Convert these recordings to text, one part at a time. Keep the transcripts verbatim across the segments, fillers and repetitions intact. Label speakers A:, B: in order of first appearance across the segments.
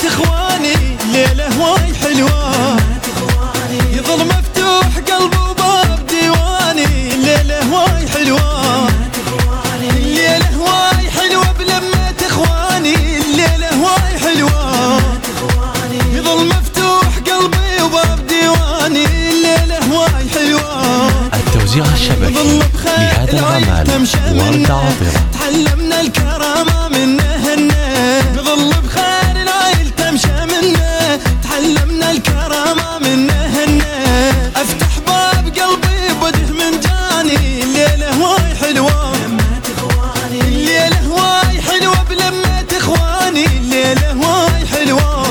A: اخواني الليلة هواي حلوة، يظل مفتوح قلبي وباب ديواني. الليلة هواي حلوة، الليلة هواي حلوة بلمة اخواني. الليلة هواي حلوة، يظل مفتوح قلبي وباب ديواني. الليلة هواي حلوة.
B: التوزيع الشبكي لهذا العمل ورد عاطرة.
A: تعلمنا الكرامة منه هنه، نظل بخير العيل تمشى منه. تعلمنا الكرامة منه هنه، افتح باب قلبي بده من جاني. الليلة هواي حلوة، الليلة هواي حلوة بلمة اخواني. الليلة هواي حلوة.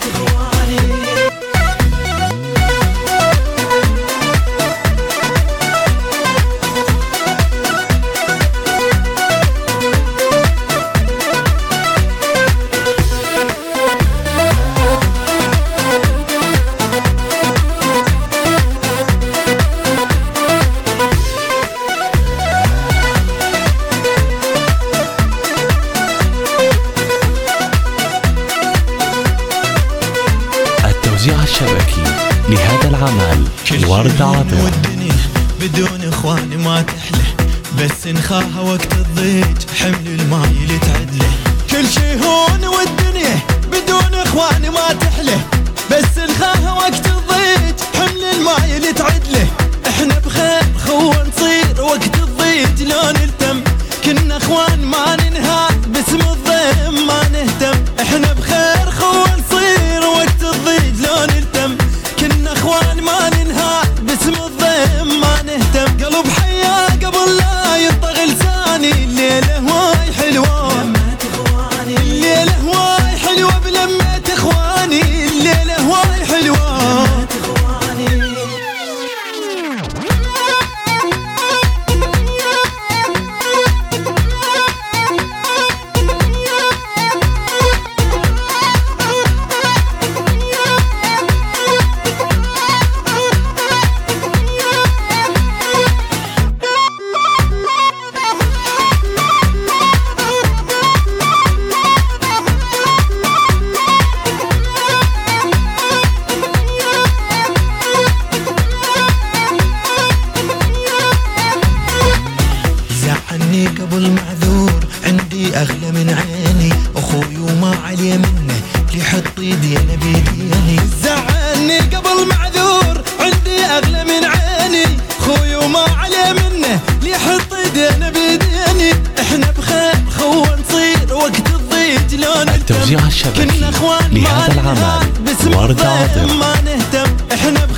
B: التوزيع الشبكي لهذا العمل ورد عاطرة.
A: والدنيا بدون اخواني ما تحلى، بس نخاها وقت الضيج حمل الماي اللي تعدله. كل شي هون والدنيا بدون اخواني ما تحلى، بس نخاها وقت الضيج حمل الماي اللي تعدله. احنا بخير خو نصير وقت الضيج لو نلتم، كنا اخوان ما ننهاد باسم الضيم ما نهتم. احنا بخير خو نصير وقت الضيج لو نلتم، كنا اخوان ما ننهاد باسم الضيم ما نهتم. قلب حيا قبل لا يطغى لساني. الليلة هواي حلوة، الليلة هواي حلوة بلمة اخواني. الليلة هواي حلوة. زعلني قبل معذور عندي اغلى من عيني، اخوي وما عليه منه ليحط ايدينا بيديني. زعلني قبل معذور عندي اغلى من عيني، اخوي وما عليه منه ليحط ايدينا بيديني. احنا بخير خو نصير وقت الضيج لو نهتم،
B: التوزيع الشبكي لهذا العمل ورد عاطرة.
A: ما نهتم. احنا